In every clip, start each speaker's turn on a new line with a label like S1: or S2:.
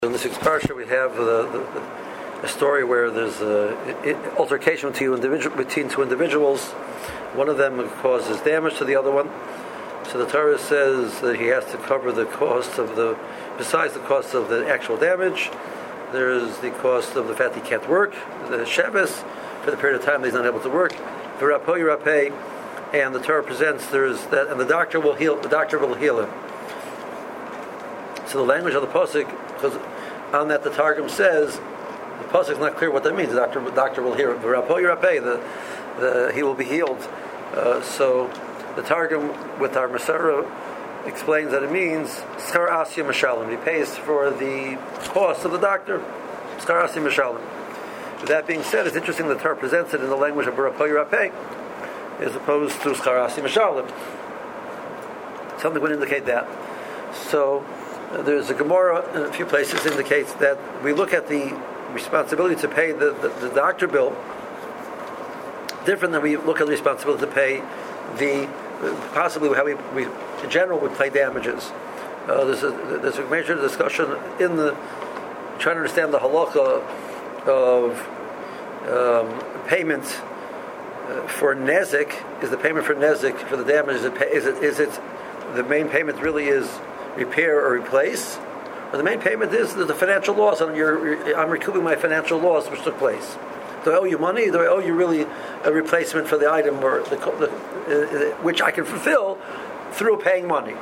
S1: In this week's parsha, we have a story where there's an altercation between two individuals. One of them causes damage to the other one. So the Torah says that he has to cover the cost of besides the cost of the actual damage, there's the cost of the fact he can't work, the Shabbos, for the period of time that he's not able to work. V'rapo yirapeh, and the Torah presents there's that, and the doctor will heal him. So the language of the pasuk, because on that the Targum says the pasuk is not clear what that means. The doctor will heal him. V'rapo yirapeh, he will be healed. So the Targum with our Masara explains that it means schar asya mashalim. He pays for the cost of the doctor. Schar asya mashalim. With that being said, it's interesting that the Torah presents it in the language of v'rapo yirapeh as opposed to schar asya mashalim. Something would indicate that. So there's a Gemara in a few places indicates that we look at the responsibility to pay the doctor bill different than we look at the responsibility to pay the possibly how we in general would pay damages. There's a major discussion in the trying to understand the halacha of payment for nezik. Is the payment for nezik for the damage is it the main payment really is repair or replace, or the main payment is the financial loss? I'm recouping my financial loss which took place. Do I owe you money? Do I owe you really a replacement for the item or which I can fulfill through paying money?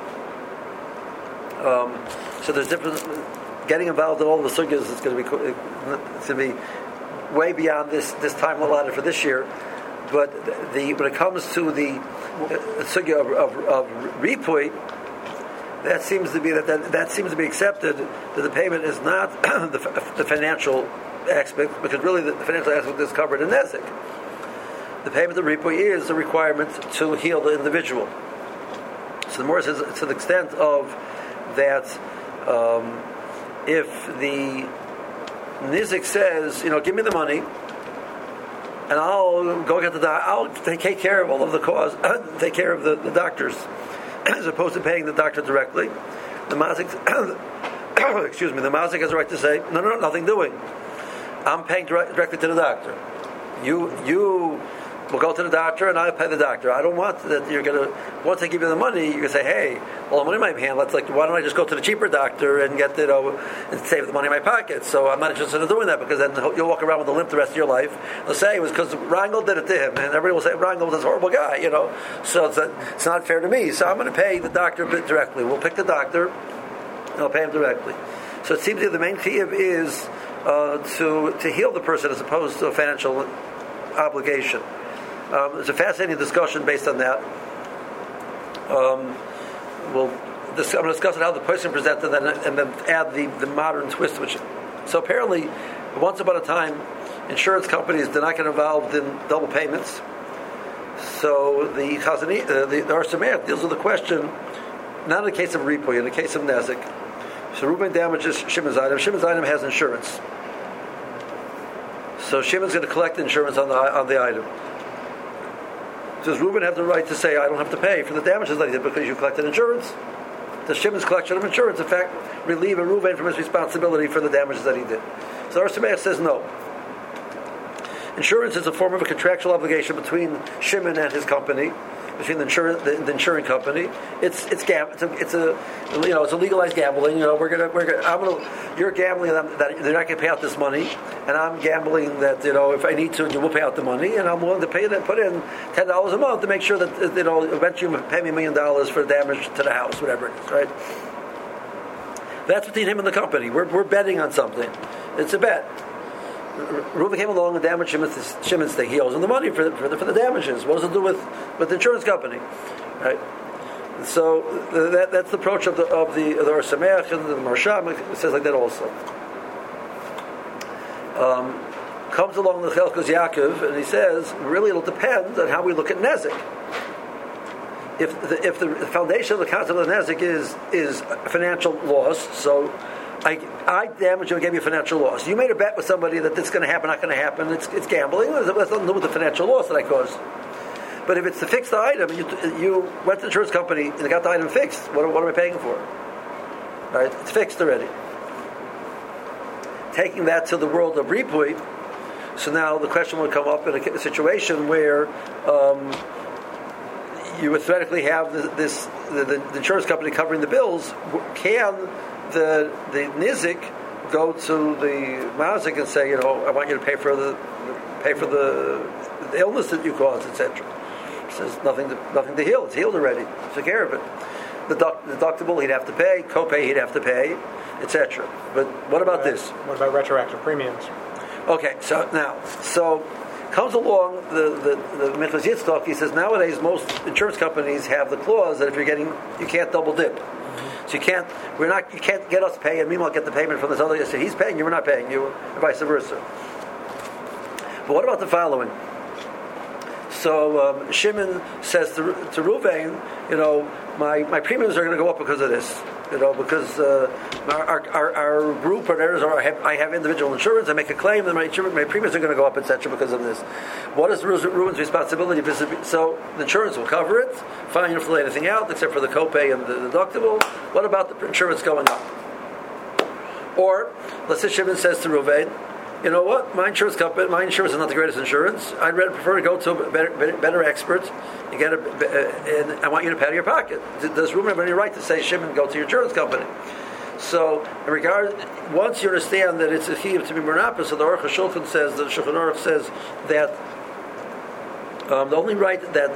S1: So there's different. Getting involved in all the sugyas is going to be way beyond this time allotted for this year. But when it comes to the sugya of ripui, that seems to be that seems to be accepted, that the payment is not the financial aspect, because really the financial aspect is covered in nezik. The payment of ripui is a requirement to heal the individual. So the more says to the extent of that, if the nizik says, give me the money, and I'll go get the doctor, I'll take care of all of the cause, take care of the doctors, as opposed to paying the doctor directly. The mazik, the mazik has the right to say, no, nothing doing. I'm paying directly to the doctor. You will go to the doctor and I'll pay the doctor. I don't want that you're going to, once I give you the money, you're going to say, hey, well, the money in my hand, why don't I just go to the cheaper doctor and get and save the money in my pocket? So I'm not interested in doing that, because then you'll walk around with a limp the rest of your life. They'll say it was because Rangel did it to him, and everybody will say Rangel was a horrible guy, So it's not fair to me. So I'm going to pay the doctor a bit directly. We'll pick the doctor and I'll pay him directly. So it seems that the main chiyuv is to heal the person as opposed to a financial obligation. There's a fascinating discussion based on that. I'm going to discuss how the person presented and then add the modern twist. So apparently, once upon a time, insurance companies did not get involved in double payments. So the Or Sameach deals with the question, not in the case of ripui, in the case of nezik. So Reuben damages Shimon's item. Shimon's item has insurance. So Shimon's going to collect insurance on the item. Does Reuben have the right to say, I don't have to pay for the damages that he did because you collected insurance? Does Shimon's collection of insurance, in fact, relieve a Reuben from his responsibility for the damages that he did? So Or Sameach says no. Insurance is a form of a contractual obligation between Shimon and his company, between the insuring company. It's a legalized gambling. You're gambling that they're not going to pay out this money, and I'm gambling that if I need to, you will pay out the money, and I'm willing to put in $10 a month to make sure that eventually you pay me $1 million for damage to the house, whatever it is, right? That's between him and the company. We're betting on something. It's a bet. Reuben came along and damaged Shimon's thing. He owes him the money for the damages. What does it do with the insurance company? Right. So that's the approach of the Or Sameach, and the Marsham says like that also. Comes along the Chelkos Yaakov, and he says, really, it'll depend on how we look at nezik. If the foundation of the concept of the nezik is financial loss, so I damaged you and gave you financial loss. You made a bet with somebody that this is going to happen, not going to happen. It's gambling. It has nothing to do with the financial loss that I caused. But if it's to fix the item, you went to the insurance company and got the item fixed. What am I paying for? Right? It's fixed already. taking that to the world of Ripui, so now the question would come up in a situation where you would theoretically have the insurance company covering the bills. Can the nizik go to the mazik and say, I want you to pay for the illness that you caused, etc. Says nothing to heal. It's healed already. Took care of it. The deductible he'd have to pay, copay he'd have to pay, etc. But what about this?
S2: What about retroactive premiums?
S1: Okay, so comes along the Minchas Yitzchak. He says nowadays most insurance companies have the clause that if you can't double dip. Mm-hmm. So you can't get us to pay and meanwhile get the payment from this other. So he's paying you, we're not paying you, and vice versa. But what about the following? So Shimon says to Ruvain, my premiums are going to go up because of this. Because our group partners, I have individual insurance, I make a claim, and my premiums are going to go up, etc. because of this. What is Reuben's responsibility? So the insurance will cover it. Fine, you don't have to lay anything out except for the copay and the deductible. What about the insurance going up? Or let's say Shimon says to Reuven, you know what? My insurance is not the greatest insurance. I'd prefer to go to a better expert and get and I want you to pay out of your pocket. Does Reuben have any right to say, Shimon, go to your insurance company? So, once you understand that it's a chiyuv to be mernapah, so the Aruch HaShulchan says, the Shulchan Aruch says that the only right that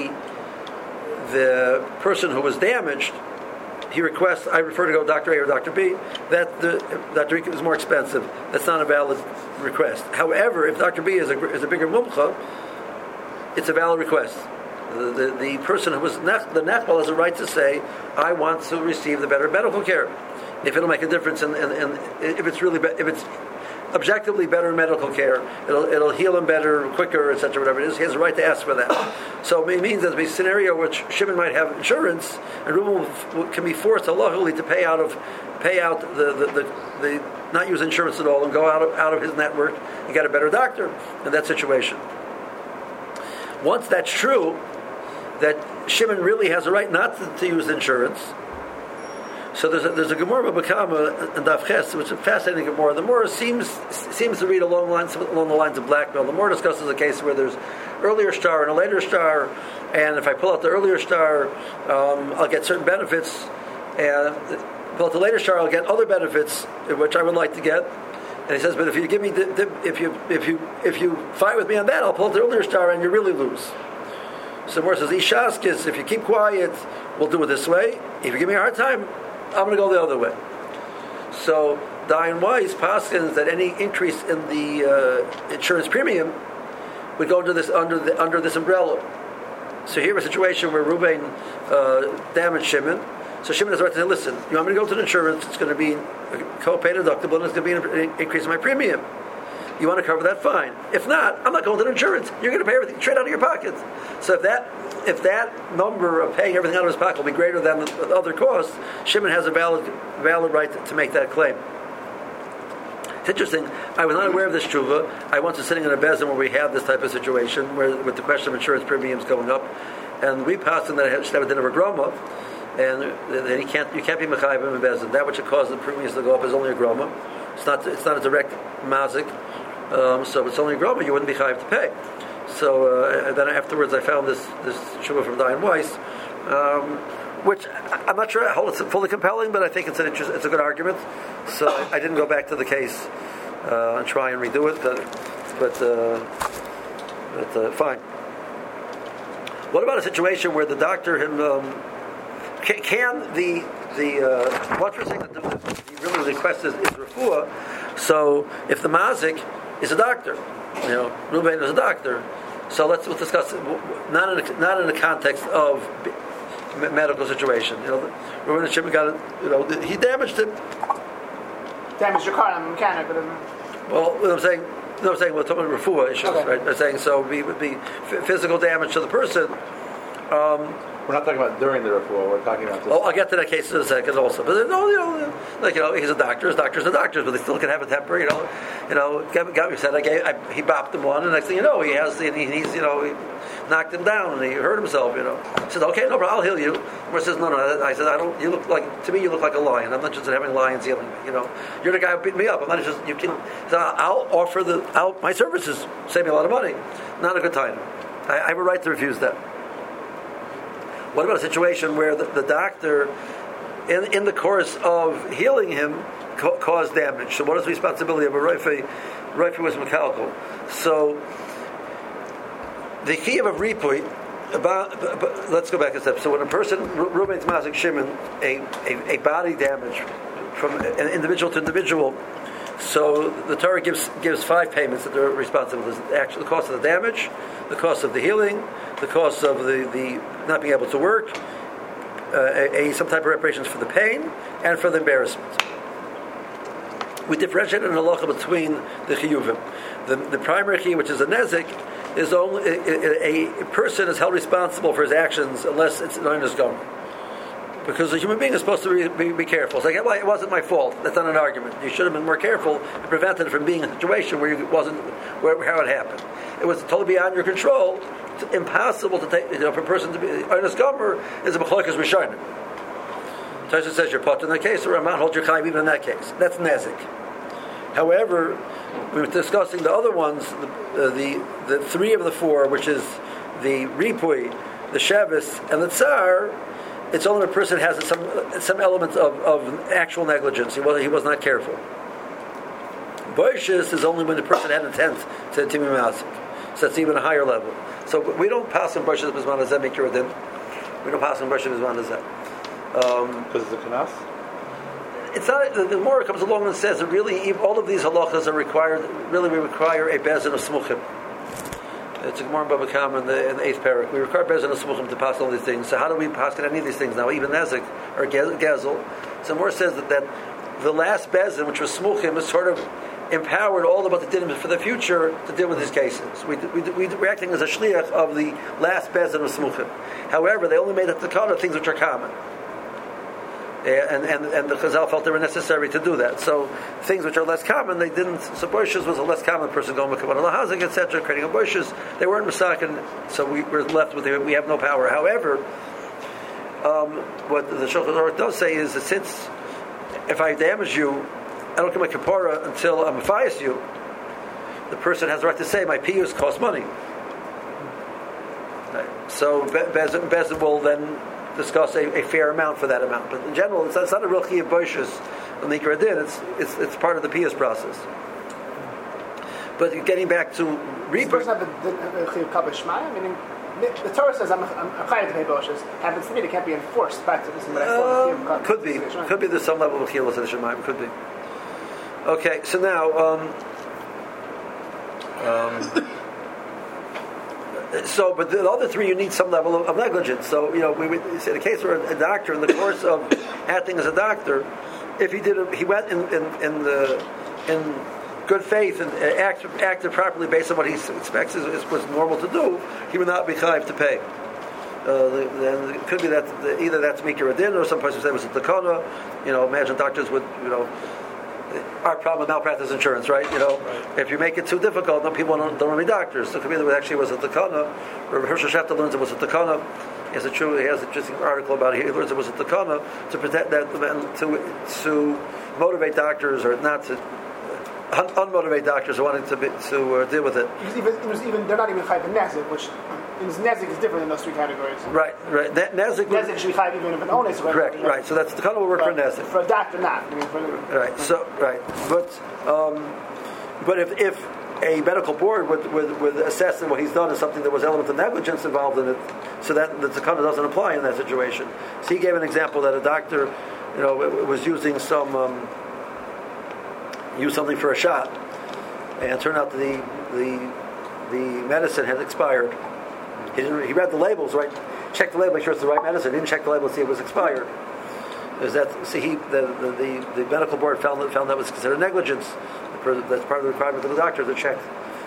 S1: the person who was damaged, he requests, I prefer to go Dr. A or Dr. B, that Dr. E is more expensive. That's not a valid request. However, if Dr. B is a bigger mumcha, it's a valid request. The person who was the nechbal has a right to say, I want to receive the better medical care. If it'll make a difference, and if it's objectively better medical care, it'll heal him better, quicker, etc. Whatever it is, he has a right to ask for that. So it means that the scenario which Shimon might have insurance, and Reuben can be forced halachically to pay out the not use insurance at all and go out of his network and get a better doctor in that situation. Once that's true, that Shimon really has a right not to use insurance. So there's a Gemara B'Kama and Daf Ches, which is a fascinating Gemara. The Gemara seems to read along the lines of blackmail. The Gemara discusses a case where there's earlier star and a later star, and if I pull out the earlier star, I'll get certain benefits, and pull out the later star, I'll get other benefits which I would like to get. And he says, but if you give me if you fight with me on that, I'll pull out the earlier star, and you really lose. So the Gemara says, Ishaskis, if you keep quiet, we'll do it this way. If you give me a hard time, I'm going to go the other way. So Dayan Weiss paskins that any increase in the insurance premium would go under this umbrella. So here we have a situation where Reuben damaged Shimon. So Shimon has the right to say, listen, you want me to go to the insurance, it's going to be a co-pay deductible, and it's going to be an increase in my premium. You want to cover that? Fine. If not, I'm not going to the insurance. You're going to pay everything straight out of your pocket. So if that number of paying everything out of his pocket will be greater than the other costs, Shimon has a valid right to make that claim. It's interesting. I was not aware of this tshuva. I once was sitting in a bezin where we had this type of situation, with the question of insurance premiums going up, and we passed in that I should have a din of a groma, and then you can't be mechayim in bezin. That which caused the premiums to go up is only a groma. It's not a direct mazik. So if it's only a groma, you wouldn't be chayiv to pay. So then afterwards, I found this shuvah from Dayan Weiss, which I'm not sure how it's fully compelling, but I think it's a good argument. So I didn't go back to the case and try and redo it, but fine. What about a situation where the doctor can the what we're saying that the request is refuah? So if the mazik is a doctor, Reuben is a doctor. So we'll discuss it, not in the context of medical situation. Reuben and Shimon got it. He damaged it.
S2: Damaged your car. I'm a mechanic, but
S1: what I'm saying we're talking about refuah issues, okay. Right? They're saying so it would be physical damage to the person.
S3: We're not talking about during the refuah. We're talking about this.
S1: Oh, I'll get to that case in a second also. But no, he's a doctor. Doctors are doctors, but they still can have a temper. Got me said he bopped him one, and next thing you know, he knocked him down and he hurt himself. He said, "Okay, no problem, I'll heal you." Or says, "No." I said, "I don't. You look like you look like a lion. I'm not interested in having lions healing me. You're the guy who beat me up. I'm not just. You can. So I'll offer my services. Save me a lot of money. Not a good time. I have a right to refuse that." What about a situation where the doctor, in the course of healing him, caused damage? So what is the responsibility of a Roife? Roife was Mekalko. So the chiyuv of ripui, let's go back a step. So when a person, Ruben's Mazik Shimon, a body damage from an individual to individual, so the Torah gives 5 payments that they're responsible. The cost of the damage, the cost of the healing, the cost of the not being able to work, some type of reparations for the pain, and for the embarrassment. We differentiate in halacha between the chiyuvim. The primary chiyuv, which is a nezik, is only a person is held responsible for his actions unless it's known as gone. Because a human being is supposed to be careful. It's like, well, it wasn't my fault. That's not an argument. You should have been more careful and prevented it from being in a situation where how it happened. It was totally beyond your control. It's impossible to take, for a person to be honest. Gomer is a machlokas rishonim. Tosha says you're put in that case, or Ramon holds your chayv even in that case. That's nezik. However, we were discussing the other ones, the 3 of the 4, which is the ripui, the shevis, and the tsar. It's only when a person has some element of actual negligence. He was not careful. Boishis is only when the person had intent to timim masik. So that's even a higher level. So we don't pass on boishis b'zman hazeh mikra din. We don't pass on boishis b'zman hazeh.
S3: Because it's a kanas?
S1: It's not. The Gemara comes along and says that really all of these halachas are required. Really, we require a bezin of smuchim. It's a Gemara in Bava Kama in the 8th parak. We require bezin of smuchim to pass all these things. So how do we pass any of these things now? Even nezik or gezel. So Gemara says that the last bezin, which was smuchim, is sort of empowered all about the dinim for the future to deal with these cases. We're acting as a shliach of the last bezin of smuchim. However, they only made it the kind of things which are common. And the Chazal felt they were necessary to do that. So things which are less common, they didn't. So boishes was a less common person going with kavanah lahazik, etc., creating a boishes. They weren't masakin, so we were left with it. We have no power. However, what the Shulchan Aruch does say is that since if I damage you, I don't get my kapara until I'm mafias you. The person has the right to say my piyus cost money. Right. So Bezin will then discuss a fair amount for that amount, but in general, it's not a real chiyuv boishes on the Ikra Din. It's part of the piyus process. But getting back to
S2: Does the person have a chiyuv kabbal shmaya? Meaning, the Torah says I'm chayav to pay boishes. Happens to me, it can't be enforced back to this. But
S1: could be there's some level of chiyuv to the shemaim. Could be. Okay, so now. But the other 3, you need some level of negligence. So, we would say the case where a doctor, in the course of acting as a doctor, if he went in good faith and acted properly based on what he expects was normal to do, he would not be chayav to pay. Then it could be that either that's mikra din, or some person say it was a takana. Imagine doctors would, our problem with malpractice insurance, right? If you make it too difficult, then people don't want to be doctors. So it could be that it actually was a takana, or Hershel Shefter learns it was a takana. He has an interesting article about it. He learns it was a takana to protect that, to motivate doctors, or not to unmotivate doctors who wanted to deal with it.
S2: Even they're not even chayav nezik, which nezik is different in those 3 categories.
S1: Right.
S2: Nezik should be chayav even if an onus.
S1: Correct. Right. So that's the kind of will work for nezik.
S2: For a doctor, not.
S1: Right. So right. But if a medical board would assess that what he's done is something that was element of negligence involved in it, so that the takana doesn't apply in that situation. So he gave an example that a doctor, was using used something for a shot, and it turned out the medicine had expired. He read the labels, right? Checked the label, make sure it's the right medicine. He didn't check the label to see it was expired. The medical board found that was considered negligence. That's part of the requirement of the doctor to check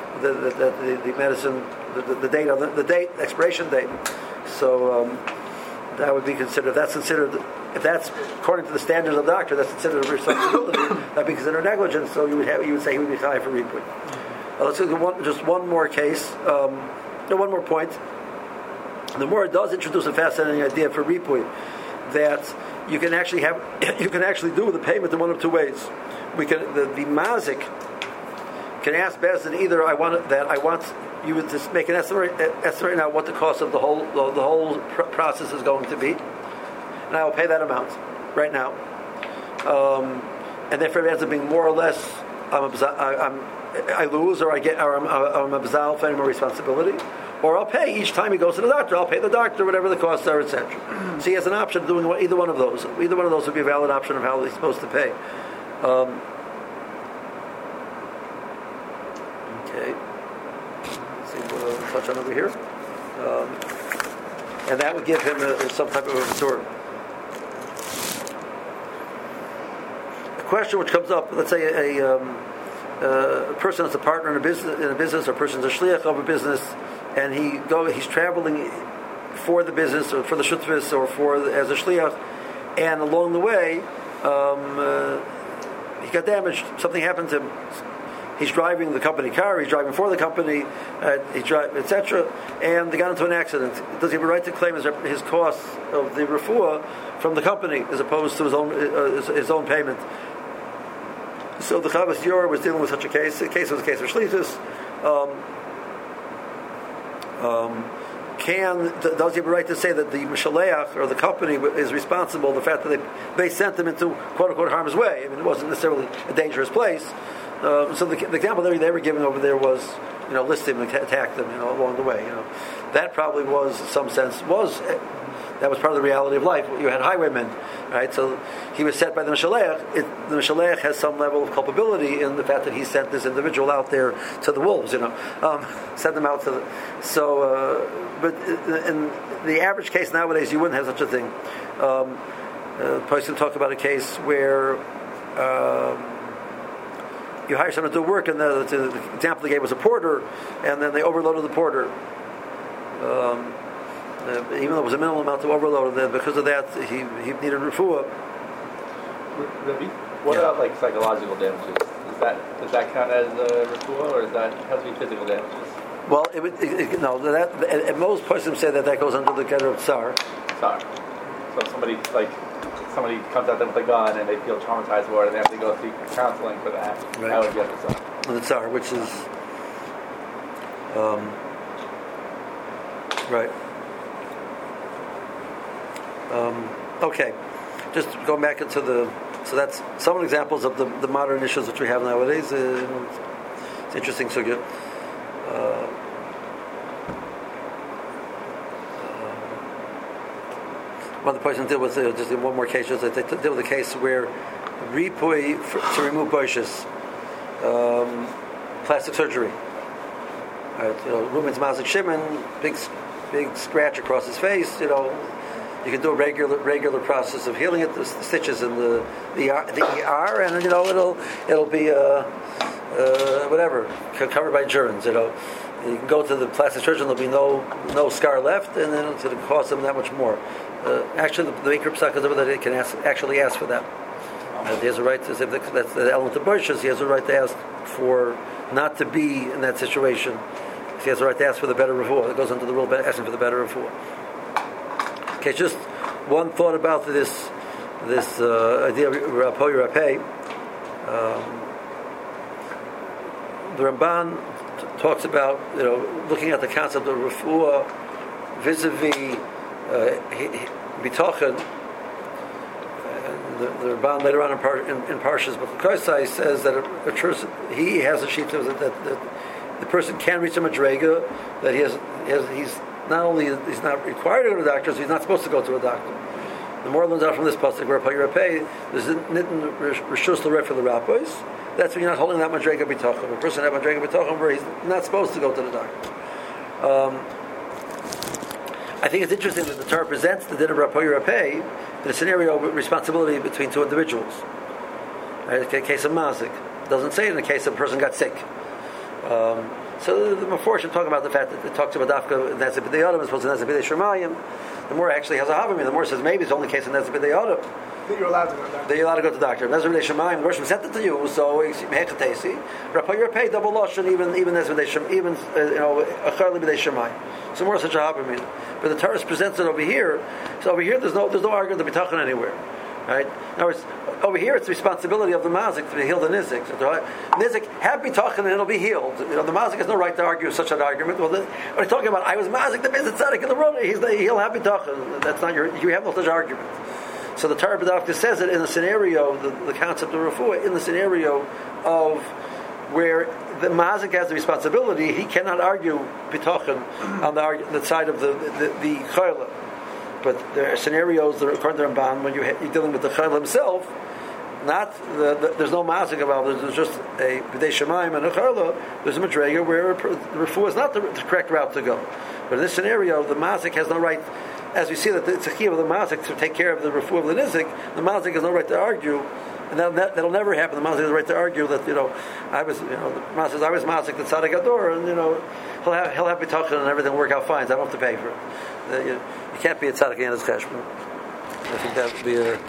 S1: the medicine, the date, expiration date. So that would be considered. If that's according to the standards of the doctor, that's considered a responsibility. That'd be considered negligence. So you would say he would be chayav for ripui. Let's look at just one more case. One more point. The more it does introduce a fascinating idea for ripui, that you can actually do the payment in one of two ways. The mazik can ask Bezdin either I want you would just make an estimate now what the cost of the whole process is going to be, and I will pay that amount right now, and therefore it ends up being more or less I lose or I'm absolved for any more responsibility, or I'll pay each time he goes to the doctor. I'll pay the doctor whatever the costs are, etc. So he has an option of doing either one of those. Either one of those would be a valid option of how he's supposed to pay. Okay. Let's see what I'll touch on over here. And that would give him some type of a restore. A question which comes up, let's say a person is a partner in a business, or a person's a shliach of a business, and he's traveling for the business or for the shutfis or as a shliach, and along the way he got damaged. Something happened to him. He's driving the company car. He's driving for the company. Etc. And they got into an accident. Does he have a right to claim his costs of the refuah from the company as opposed to his own payment? So the Chavas Yor was dealing with such a case. The case was a case of shlitus. Does he have a right to say that the Mishaleach or the company is responsible for the fact that they sent him into quote unquote harm's way? I mean, it wasn't necessarily a dangerous place. So the example they were giving over there was, list him and attack them, along the way. That probably was, in some sense, that was part of the reality of life. You had highwaymen, right? So he was set by the Mishaleach. The Mishaleach has some level of culpability in the fact that he sent this individual out there to the wolves, sent them out to the... So, but in the average case nowadays, you wouldn't have such a thing. Person talk about a case where you hire someone to do work, and the example they gave was a porter, and then they overloaded the porter. Even though it was a minimal amount of overload, then because of that, he needed refuah.
S3: What about like psychological damages? Does that count as refuah, or has to be physical damages?
S1: Well, and most persons say that goes under the category of tsar.
S3: Tsar. So somebody comes at them with a gun and they feel traumatized for it, and they have to go through counseling for that.
S1: Right.
S3: I would get the tsar.
S1: The tsar, which is right. Okay, just going back into so that's some examples of the modern issues which we have nowadays. It's interesting. So good. One of the persons did was just in one more case. They did with a case where ripui to remove bushes, plastic surgery. Right, Reuben's mazik Shimon, big scratch across his face. You can do a regular process of healing it. The stitches in the ER, and it'll be whatever covered by germs. You can go to the plastic surgeon. There'll be no scar left, and then it's going to cost them that much more. Actually, the Iker Psak is over that he can actually ask for that. He has a right to, if that's the element of bushes, he has a right to ask for not to be in that situation. He has a right to ask for the better refuah. It goes into the rule asking for the better refuah. Okay, just one thought about this idea of Rapo Yerapeh. The Ramban talks about looking at the concept of refuah vis-a-vis bitachon. The Ramban later on in Parshas B'Kosai says that he has a sheet that the person can reach a madrega, that he's not only he's not required to go to doctors, he's not supposed to go to a doctor. The more learns out from this pasuk where Payirapei, there's nitten rishus l'ref for the rabbis. That's when you're not holding that madrega bitachon. A person has madrega bitachon where he's not supposed to go to the doctor. I think it's interesting that the Torah presents the din of Payirapei in a scenario of responsibility between two individuals. Right? In the case of mazik, it doesn't say in the case of a person got sick. So the Meforshim talking about the fact that it talks about Dafka Nezeh B'dei Adam as opposed to Nezeh B'dei Shemayim. The more actually has a Havamim. The more says maybe it's only case of Nezeh B'dei Adam.
S2: That you're allowed to go to the doctor.
S1: That you're allowed to go to the doctor. Nezeh B'dei Shemayim, the Roshim sent it to you, so Mehechatesi. Rappa Yerpei, double Lashon, even Nezeh B'dei Shemayim, even, Acharli B'dei Shemayim. So more such a Havamim. But the Torah presents it over here. So over here there's no argument to be talking anywhere. Right? In other words, over here it's the responsibility of the mazik to heal the nizik. So the nizik have be talking and it'll be healed. The mazik has no right to argue such an argument. Well, when he's talking about I was mazik, the Bezat Tzaddik in the road, he'll have be talking. That's not you have no such argument. So the Torah B'davka says it in the scenario, the concept of refuah, in the scenario of where the mazik has the responsibility, he cannot argue bitachon on the side of the chayla. But there are scenarios that are according to Ramban when you're dealing with the chayla himself. There's no mazik about it. There's just a b'dei shemayim and a chayla. There's a madrega where the refuah is not the correct route to go. But in this scenario, the mazik has no right. As we see that it's a chiyuv of the mazik to take care of the refuah of the nizik, the mazik has no right to argue. And that'll never happen. The mazik has the right to argue that the mazik says I was mazik the tzaddik ador, and he'll have bitachon and everything will work out fine. So I don't have to pay for it. You can't be a tzaddik in his cheshbon. I think that would be a